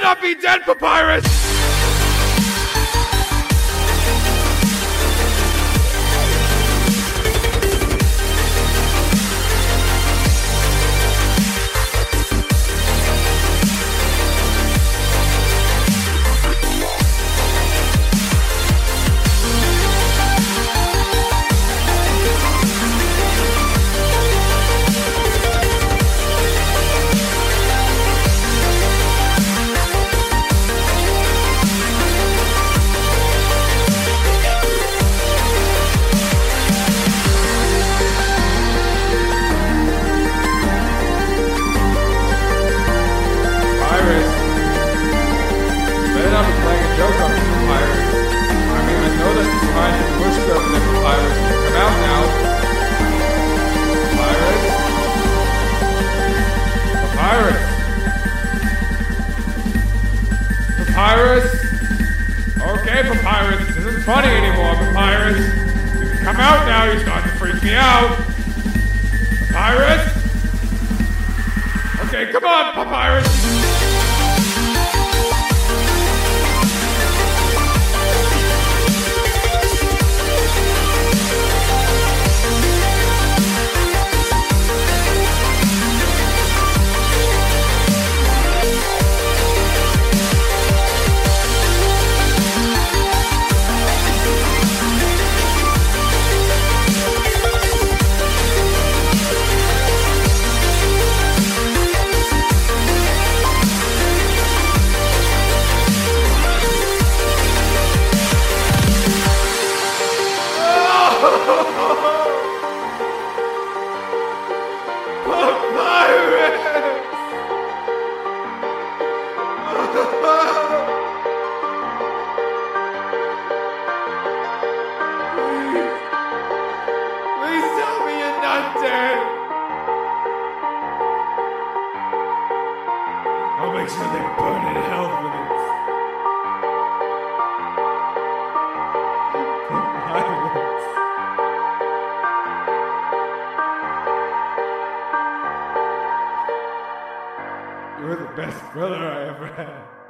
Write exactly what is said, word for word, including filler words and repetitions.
not be dead, Papyrus! Papyrus? Okay, Papyrus, this isn't funny anymore, Papyrus. You can come out now, you're starting to freak me out. Papyrus? Okay, come on, Papyrus. I'll make sure they burn in hell for this. You're the best brother I ever had.